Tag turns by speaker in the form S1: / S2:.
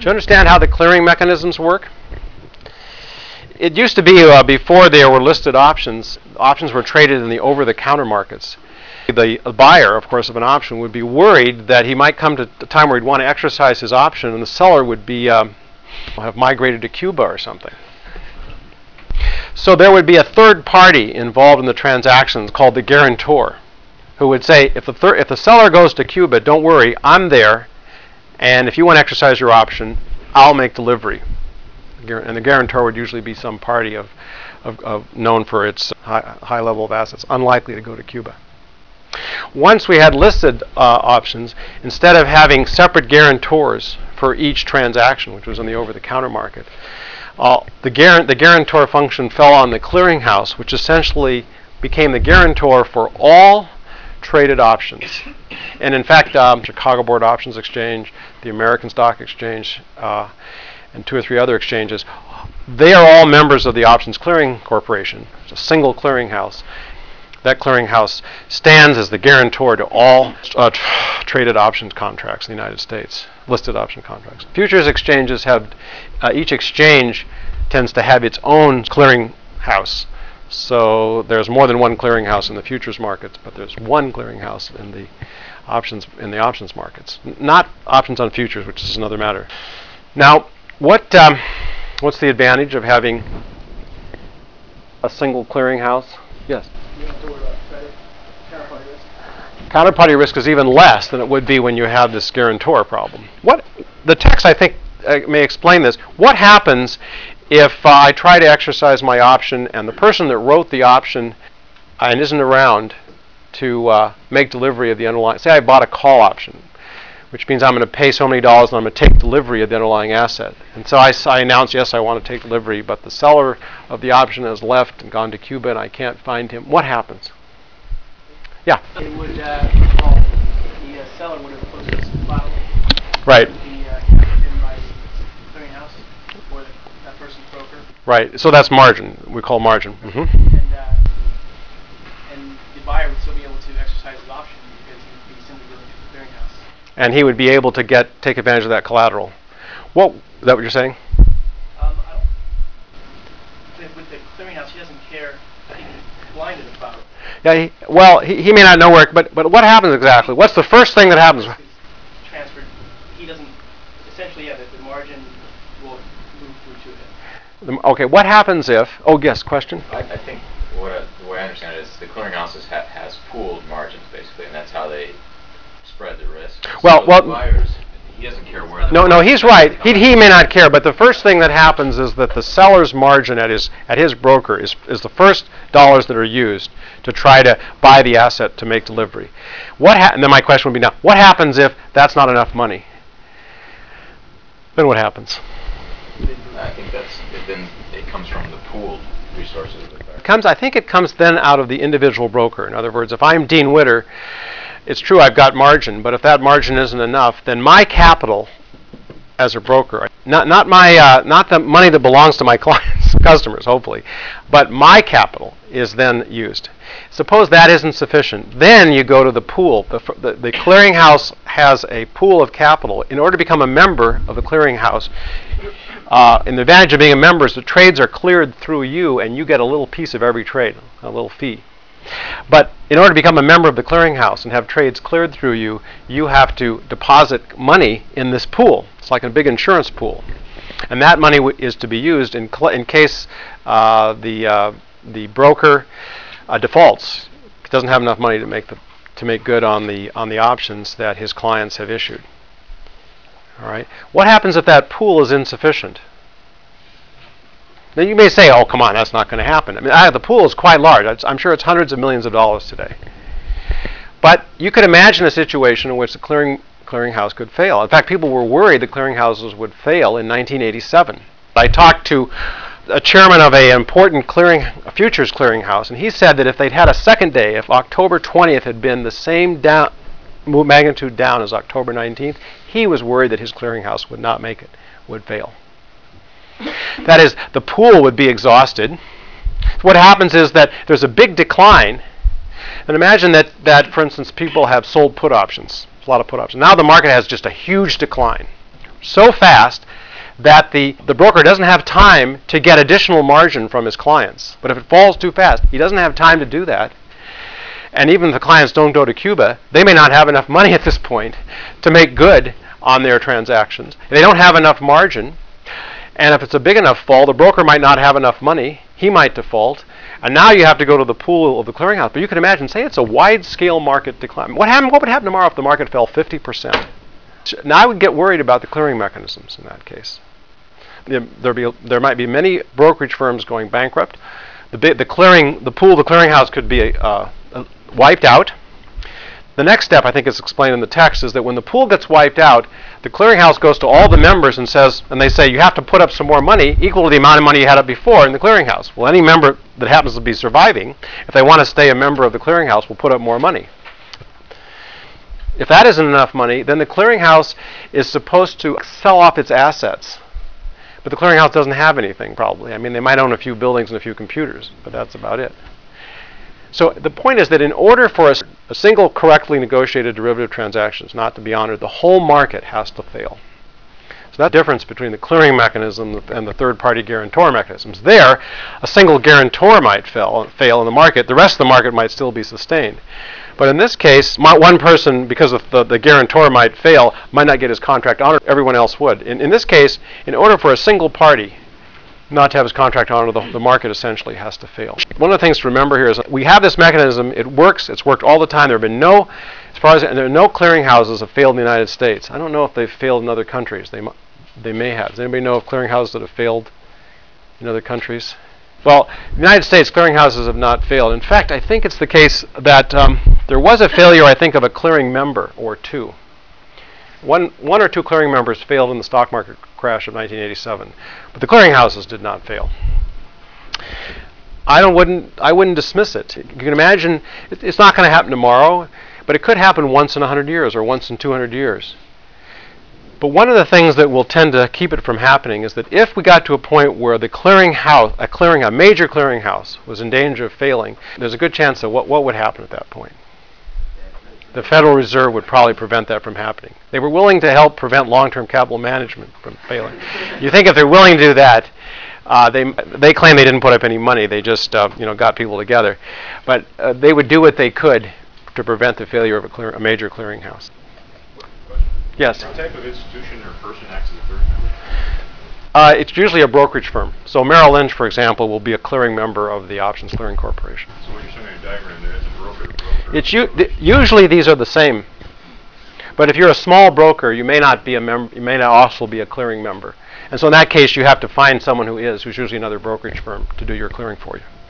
S1: you understand how the clearing mechanisms work? It used to be before there were listed options, options were traded in the over-the-counter markets. The buyer, of course, of an option would be worried that he might come to a time where he'd want to exercise his option and the seller would be have migrated to Cuba or something. So there would be a third party involved in the transactions called the guarantor, who would say, if the seller goes to Cuba, don't worry, I'm there, and if you want to exercise your option, I'll make delivery. And the guarantor would usually be some party known for its high level of assets, unlikely to go to Cuba. Once we had listed options, instead of having separate guarantors for each transaction, which was in the over-the-counter market, the guarantor function fell on the clearinghouse, which essentially became the guarantor for all traded options. And in fact, Chicago Board Options Exchange, the American Stock Exchange, and 2 or 3 other exchanges, they are all members of the Options Clearing Corporation. It's a single clearinghouse. That clearinghouse stands as the guarantor to all traded options contracts in the United States, listed option contracts. Futures exchanges have, each exchange tends to have its own clearinghouse. So there's more than one clearinghouse in the futures markets, but there's one clearinghouse in the options markets. Not options on futures, which is another matter. Now, what's the advantage of having a single clearinghouse? Yes.
S2: You don't have to worry about credit, counterparty risk.
S1: Counterparty risk is even less than it would be when you have this guarantor problem. The text, I think, may explain this. What happens if I try to exercise my option and the person that wrote the option and isn't around to make delivery of the underlying? Say I bought a call option, which means I'm going to pay so many dollars and I'm going to take delivery of the underlying asset. And so I announce, yes, I want to take delivery, but the seller of the option has left and gone to Cuba and I can't find him. What happens? Yeah?
S2: It would, the seller would have posted this file.
S1: Right.
S2: It would be given by the clearinghouse or that person's broker.
S1: Right. So that's margin. We call margin. Mm-hmm.
S2: And the buyer would still be able to exercise his option because he would be simply dealing with the clearinghouse.
S1: And he would be able to take advantage of that collateral. Is that what you're saying?
S2: With the clearinghouse, he doesn't care. I think he's blinded about it.
S1: Yeah. He may not know where, but what happens exactly? What's the first thing that happens?
S2: It's transferred. He doesn't. Essentially, yeah, the margin will move through to him.
S1: Okay. What happens if? Oh, yes. Question.
S3: I think the way I understand it is the clearinghouse has pooled margins basically, and that's how they spread the risk.
S1: Well,
S3: the buyers, he doesn't care where.
S1: No, he's right. He may not care, but the first thing that happens is that the seller's margin at his broker is the first dollars that are used to try to buy the asset to make delivery. And then my question would be now, what happens if that's not enough money? Then what happens?
S3: I think then it comes from the pooled resources.
S1: I think it comes then out of the individual broker. In other words, if I'm Dean Witter, it's true I've got margin, but if that margin isn't enough, then my capital as a broker, not the money that belongs to my clients, customers, hopefully, but my capital is then used. Suppose that isn't sufficient. Then you go to the pool. The clearinghouse has a pool of capital. In order to become a member of the clearinghouse, and the advantage of being a member is the trades are cleared through you, and you get a little piece of every trade, a little fee. But in order to become a member of the clearinghouse and have trades cleared through you, you have to deposit money in this pool. It's like a big insurance pool. And that money is to be used in case the broker defaults. He doesn't have enough money to make good on the options that his clients have issued. All right. What happens if that pool is insufficient? Now you may say, "Oh, come on, that's not going to happen." I mean, the pool is quite large. I'm sure it's hundreds of millions of dollars today. But you could imagine a situation in which the clearinghouse could fail. In fact, people were worried the clearinghouses would fail in 1987. I talked to a chairman of an important futures clearinghouse, and he said that if they'd had a second day, if October 20th had been the same magnitude down as October 19th, he was worried that his clearinghouse would not make it, would fail. That is, the pool would be exhausted. What happens is that there's a big decline. And imagine that, for instance, people have sold put options, a lot of put options. Now the market has just a huge decline, so fast that the broker doesn't have time to get additional margin from his clients. But if it falls too fast, he doesn't have time to do that. And even if the clients don't go to Cuba, they may not have enough money at this point to make good on their transactions. They don't have enough margin. And if it's a big enough fall, the broker might not have enough money. He might default. And now you have to go to the pool of the clearinghouse. But you can imagine, say it's a wide-scale market decline. What would happen tomorrow if the market fell 50%? Now I would get worried about the clearing mechanisms in that case. There might be many brokerage firms going bankrupt. The pool of the clearinghouse could be wiped out. The next step, I think is explained in the text, is that when the pool gets wiped out, the clearinghouse goes to all the members and they say, you have to put up some more money equal to the amount of money you had up before in the clearinghouse. Well, any member that happens to be surviving, if they want to stay a member of the clearinghouse, will put up more money. If that isn't enough money, then the clearinghouse is supposed to sell off its assets. But the clearinghouse doesn't have anything, probably. I mean, they might own a few buildings and a few computers, but that's about it. So the point is that in order for a single correctly negotiated derivative transactions not to be honored, the whole market has to fail. So that difference between the clearing mechanism and the third-party guarantor mechanisms. There, a single guarantor might fail in the market. The rest of the market might still be sustained. But in this case, one person, because of the guarantor might fail, might not get his contract honored. Everyone else would. In this case, in order for a single party not to have his contract honored, the market essentially has to fail. One of the things to remember here is that we have this mechanism. It works. It's worked all the time. There have been there are no clearinghouses that have failed in the United States. I don't know if they've failed in other countries. They may have. Does anybody know of clearinghouses that have failed in other countries? Well, in the United States, clearinghouses have not failed. In fact, I think it's the case that there was a failure, I think, of a clearing member or two. One or two clearing members failed in the stock market crash of 1987, but the clearinghouses did not fail. I wouldn't dismiss it. You can imagine it's not going to happen tomorrow, but it could happen once in 100 years or once in 200 years. But one of the things that will tend to keep it from happening is that if we got to a point where the a major clearinghouse was in danger of failing, there's a good chance that what would happen at that point? The Federal Reserve would probably prevent that from happening. They were willing to help prevent long-term capital management from failing. You think if they're willing to do that, they claim they didn't put up any money. They just got people together. But they would do what they could to prevent the failure of a major clearinghouse. Yes?
S4: What type of institution or person acts as a clearing member?
S1: It's usually a brokerage firm. So Merrill Lynch, for example, will be a clearing member of the Options Clearing Corporation.
S4: So when you're showing a diagram there, it's a broker.
S1: Usually these are the same. But if you're a small broker, you may not be a member. You may not also be a clearing member. And so in that case, you have to find someone who's usually another brokerage firm, to do your clearing for you.